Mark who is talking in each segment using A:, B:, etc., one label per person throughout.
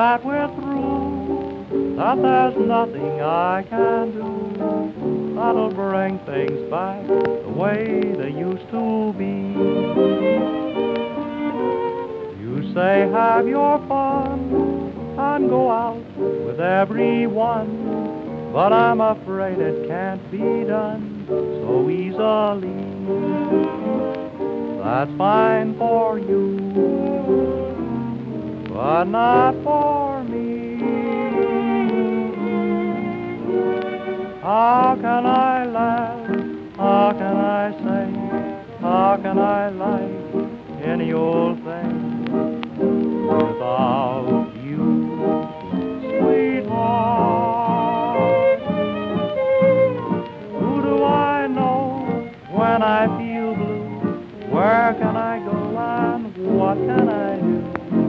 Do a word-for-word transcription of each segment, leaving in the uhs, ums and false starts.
A: that we're through, that there's nothing I can do that'll bring things back the way they used to be. You say have your fun and go out with everyone, but I'm afraid it can't be done so easily. That's fine for you, but not for me. How can I laugh? How can I sing? How can I like any old thing without you, sweetheart? Who do I know when I feel blue? Where can I go and what can I do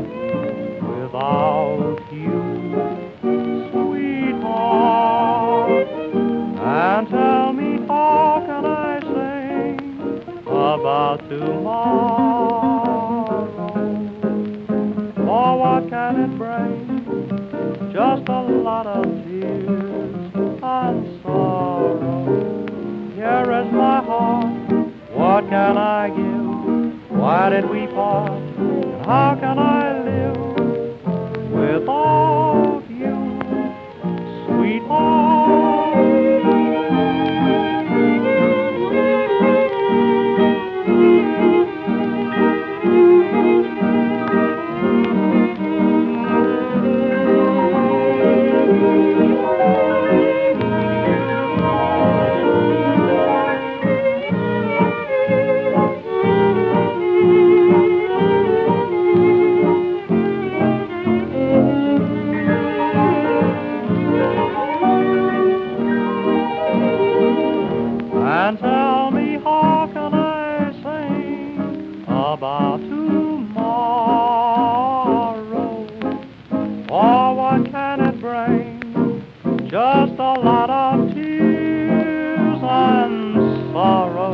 A: without you, sweetheart? And tell me, how can I sing about tomorrow? For what can it bring? Just a lot of tears and sorrow. Here is my heart. What can I give? Why did we part? And how can I live without you, sweetheart? And tell me, how can I sing about tomorrow? Or what can it bring? Just a lot of tears and sorrow.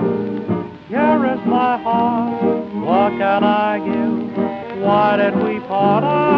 A: Here is my heart. What can I give? Why did we part?